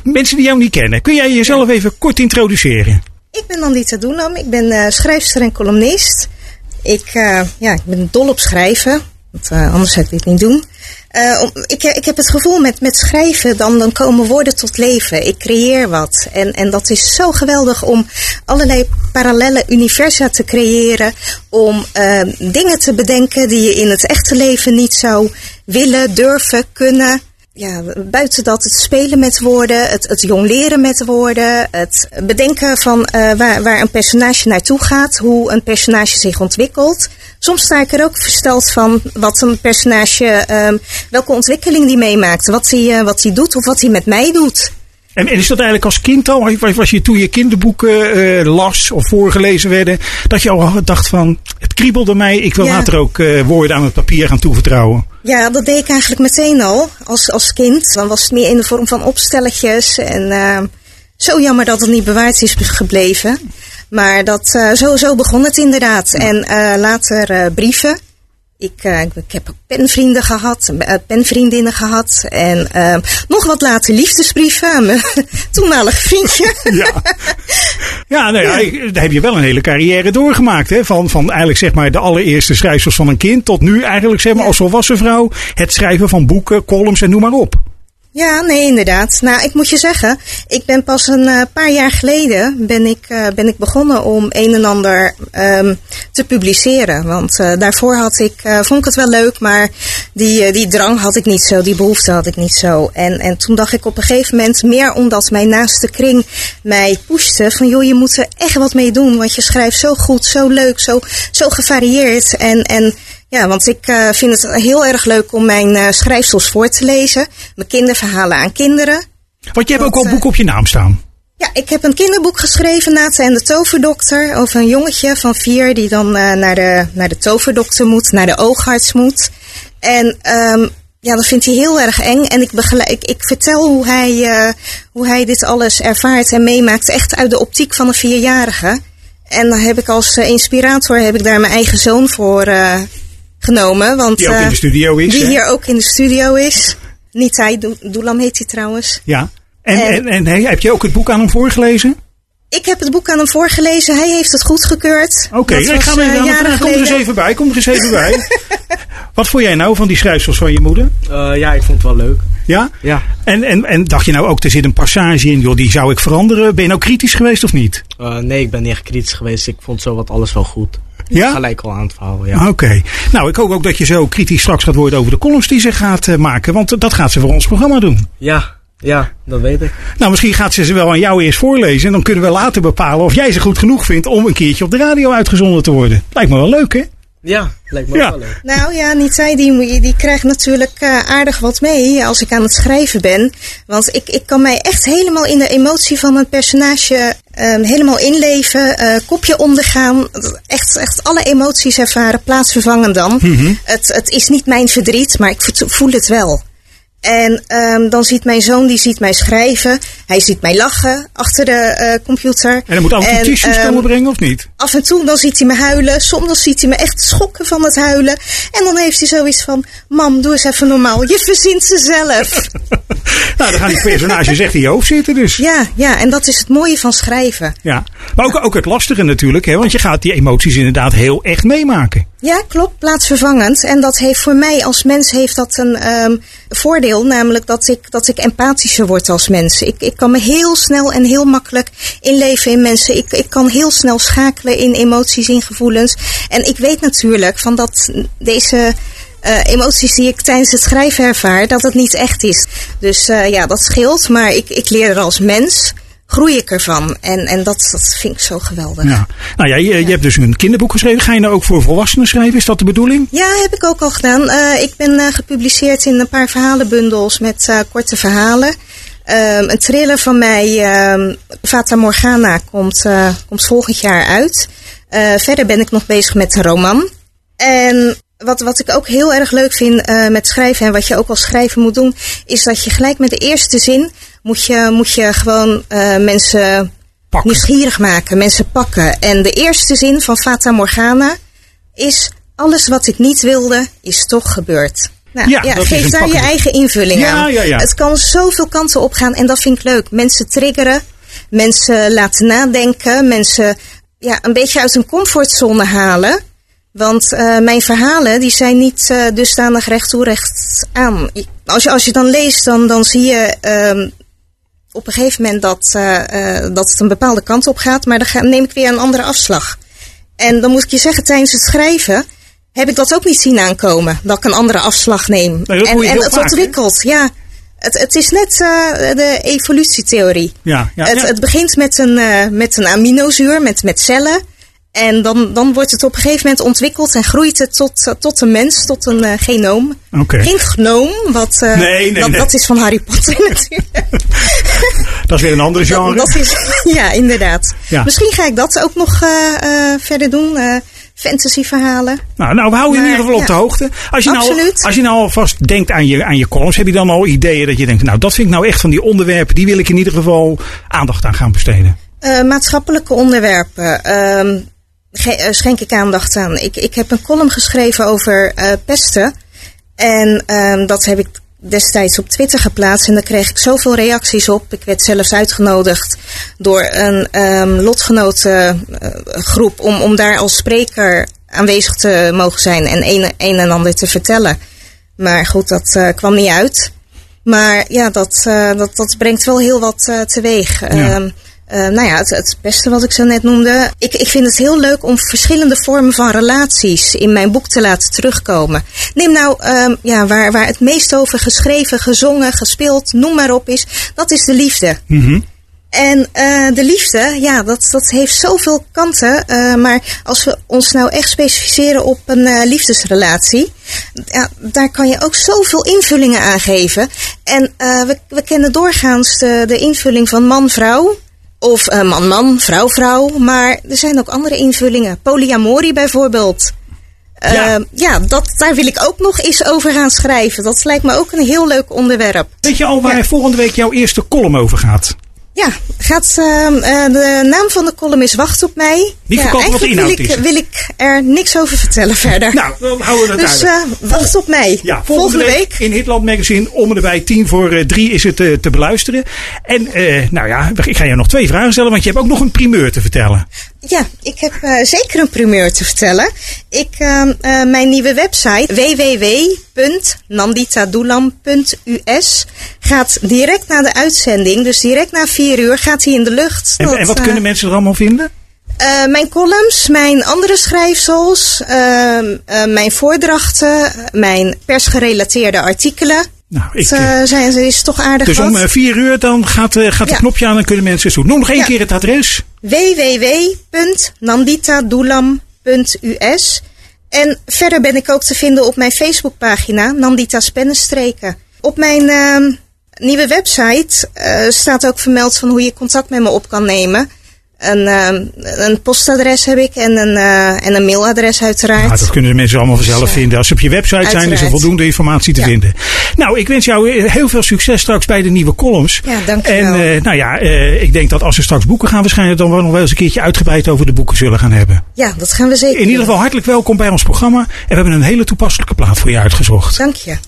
mensen die jou niet kennen, kun jij jezelf even kort introduceren? Ik ben Nandita Doenam. Ik ben schrijfster en columnist. Ik ben dol op schrijven. Want, anders zou ik dit niet doen. Ik heb het gevoel met schrijven, dan komen woorden tot leven. Ik creëer wat. En dat is zo geweldig om allerlei parallelle universa te creëren. Om dingen te bedenken die je in het echte leven niet zou willen, durven, kunnen. Ja, buiten dat het spelen met woorden, het jongleren met woorden, het bedenken van waar een personage naartoe gaat, hoe een personage zich ontwikkelt. Soms sta ik er ook versteld van wat een personage, welke ontwikkeling die meemaakt, wat hij doet of wat hij met mij doet. En is dat eigenlijk als kind al, was je toen je kinderboeken las of voorgelezen werden, dat je al dacht van, het kriebelde mij, ik wil later ook woorden aan het papier gaan toevertrouwen? Ja, dat deed ik eigenlijk meteen al, als kind. Dan was het meer in de vorm van opstelletjes en zo jammer dat het niet bewaard is gebleven. Maar zo begon het inderdaad. En later brieven. Ik heb ook penvriendinnen gehad. En nog wat later liefdesbrieven aan mijn toenmalige vriendje. Daar heb je wel een hele carrière doorgemaakt. Hè? Van eigenlijk zeg maar de allereerste schrijfsels van een kind tot nu eigenlijk zeg maar als volwassen vrouw het schrijven van boeken, columns en noem maar op. Ja, nee, inderdaad. Nou, ik moet je zeggen, ik ben pas een paar jaar geleden ben ik begonnen om een en ander te publiceren. Want daarvoor vond ik het wel leuk, maar die drang had ik niet zo, die behoefte had ik niet zo. En toen dacht ik op een gegeven moment, meer omdat mijn naaste kring mij pushte, van joh, je moet er echt wat mee doen, want je schrijft zo goed, zo leuk, zo gevarieerd. Ja, want ik vind het heel erg leuk om mijn schrijfsels voor te lezen. Mijn kinderverhalen aan kinderen. Want je hebt ook al boeken op je naam staan. Ja, ik heb een kinderboek geschreven, Nata en de toverdokter. Over een jongetje van 4 die dan naar de toverdokter moet, naar de oogarts moet. En dat vindt hij heel erg eng. En ik vertel hoe hij dit alles ervaart en meemaakt. Echt uit de optiek van een 4-jarige. En dan heb ik als inspirator daar mijn eigen zoon voor genomen. Want, die ook in de studio is. Die hier ook in de studio is. Nitai Doelam heet hij trouwens. Ja. En heb je ook het boek aan hem voorgelezen? Ik heb het boek aan hem voorgelezen. Hij heeft het goedgekeurd. Oké, ik ga hem even kom er eens even bij. Wat vond jij nou van die schrijfsels van je moeder? Ja, ik vond het wel leuk. Ja? Ja. En dacht je nou ook, er zit een passage in, joh, die zou ik veranderen. Ben je nou kritisch geweest of niet? Nee, ik ben niet echt kritisch geweest. Ik vond zowat alles wel goed. Ja? Gelijk al aan het verhaal, ja. Oké. Nou, ik hoop ook dat je zo kritisch straks gaat worden over de columns die ze gaat maken. Want dat gaat ze voor ons programma doen. Ja, dat weet ik. Nou, misschien gaat ze wel aan jou eerst voorlezen. En dan kunnen we later bepalen of jij ze goed genoeg vindt om een keertje op de radio uitgezonden te worden. Lijkt me wel leuk, hè? Ja, lijkt me wel leuk. Nou ja, Nitai die krijgt natuurlijk aardig wat mee als ik aan het schrijven ben. Want ik kan mij echt helemaal in de emotie van een personage helemaal inleven. Kopje ondergaan. Echt alle emoties ervaren. Plaatsvervangen dan. Mm-hmm. Het is niet mijn verdriet, maar ik voel het wel. En dan ziet mijn zoon, die ziet mij schrijven. Hij ziet mij lachen achter de computer. En hij moet af en toe tissues komen brengen, of niet? Af en toe, dan ziet hij me huilen. Soms ziet hij me echt schokken van het huilen. En dan heeft hij zoiets van, mam, doe eens even normaal. Je verzint ze zelf. Nou, dan gaan die personages echt in je hoofd zitten dus. Ja, en dat is het mooie van schrijven. Ja, maar ook het lastige natuurlijk, hè? Want je gaat die emoties inderdaad heel echt meemaken. Ja, klopt, plaatsvervangend. En dat heeft voor mij als mens heeft dat een voordeel, namelijk dat ik empathischer word als mens. Ik kan me heel snel en heel makkelijk inleven in mensen. Ik kan heel snel schakelen in emoties, in gevoelens. En ik weet natuurlijk van dat deze emoties die ik tijdens het schrijven ervaar, dat het niet echt is. Dus dat scheelt, maar ik leer er als mens. Groei ik ervan. En dat vind ik zo geweldig. Ja. Nou ja, je hebt dus een kinderboek geschreven. Ga je nou ook voor volwassenen schrijven? Is dat de bedoeling? Ja, heb ik ook al gedaan. Ik ben gepubliceerd in een paar verhalenbundels met korte verhalen. Een thriller van mij, Fata Morgana, komt volgend jaar uit. Verder ben ik nog bezig met een roman. En wat ik ook heel erg leuk vind met schrijven, en wat je ook als schrijver moet doen, is dat je gelijk met de eerste zin moet je gewoon mensen nieuwsgierig maken, mensen pakken. En de eerste zin van Fata Morgana is: alles wat ik niet wilde, is toch gebeurd. Nou, geef daar je eigen invulling aan. Ja. Het kan zoveel kanten op gaan en dat vind ik leuk. Mensen triggeren, mensen laten nadenken, mensen een beetje uit hun comfortzone halen. Want mijn verhalen die zijn niet dusdanig recht toe recht aan. Als je dan leest, dan zie je op een gegeven moment dat het een bepaalde kant op gaat. Maar dan neem ik weer een andere afslag. En dan moet ik je zeggen, tijdens het schrijven heb ik dat ook niet zien aankomen. Dat ik een andere afslag neem. Nee, en het ontwikkelt, ja. Het is net de evolutietheorie. Het begint met een aminozuur, met cellen. En dan wordt het op een gegeven moment ontwikkeld en groeit het tot een mens, tot een genoom. Okay. Geen gnoom, dat is van Harry Potter natuurlijk. Dat is weer een ander genre. Dat is, ja, inderdaad. Ja. Misschien ga ik dat ook nog verder doen. Fantasyverhalen. Nou, we houden in ieder geval op de hoogte. Als je nou alvast denkt aan je columns, heb je dan al ideeën dat je denkt, nou dat vind ik nou echt van die onderwerpen, die wil ik in ieder geval aandacht aan gaan besteden? Maatschappelijke onderwerpen schenk ik aandacht aan. Ik heb een column geschreven over pesten. En dat heb ik destijds op Twitter geplaatst. En daar kreeg ik zoveel reacties op. Ik werd zelfs uitgenodigd door een lotgenotengroep om daar als spreker aanwezig te mogen zijn en een en ander te vertellen. Maar goed, dat kwam niet uit. Maar ja, dat brengt wel heel wat teweeg. Ja. Het beste wat ik zo net noemde. Ik vind het heel leuk om verschillende vormen van relaties in mijn boek te laten terugkomen. Neem nou waar het meest over geschreven, gezongen, gespeeld, noem maar op is. Dat is de liefde. Mm-hmm. En de liefde, dat heeft zoveel kanten. Maar als we ons nou echt specificeren op een liefdesrelatie. Daar kan je ook zoveel invullingen aan geven. En we kennen doorgaans de invulling van man-vrouw. Of man-man, vrouw-vrouw. Maar er zijn ook andere invullingen. Polyamorie bijvoorbeeld. Daar wil ik ook nog eens over gaan schrijven. Dat lijkt me ook een heel leuk onderwerp. Weet je al waar volgende week jouw eerste column over gaat? Ja, de naam van de column is Wacht op mij. Die verkopen wat de inhoud is. Wil ik er niks over vertellen verder. Nou, dan houden we het uit. Dus wacht op mij. Ja, volgende week in Hitland Magazine om en erbij 2:50 is het te beluisteren. En ik ga jou nog 2 vragen stellen, want je hebt ook nog een primeur te vertellen. Ja, ik heb zeker een primeur te vertellen. Mijn nieuwe website www.nanditadoulam.us gaat direct na de uitzending, dus direct na 4:00 gaat hij in de lucht. En wat kunnen mensen er allemaal vinden? Mijn columns, mijn andere schrijfsels, mijn voordrachten, mijn persgerelateerde artikelen. Nou, is toch aardig. Dus om 4:00 dan gaat het knopje aan en kunnen mensen het doen. Noem nog 1 keer het adres. www.nanditadoulam.us. En verder ben ik ook te vinden op mijn Facebookpagina Nandita's Pennenstreken. Op mijn nieuwe website staat ook vermeld van hoe je contact met me op kan nemen. Een postadres heb ik en een mailadres uiteraard. Nou, dat kunnen de mensen allemaal vanzelf vinden. Als ze op je website uiteraard zijn, is er voldoende informatie te vinden. Nou, ik wens jou heel veel succes straks bij de nieuwe columns. Ja, dankjewel. En ik denk dat als er straks boeken gaan verschijnen, dan we nog wel eens een keertje uitgebreid over de boeken zullen gaan hebben. Ja, dat gaan we zeker In ieder geval hartelijk welkom bij ons programma. En we hebben een hele toepasselijke plaat voor je uitgezocht. Dank je.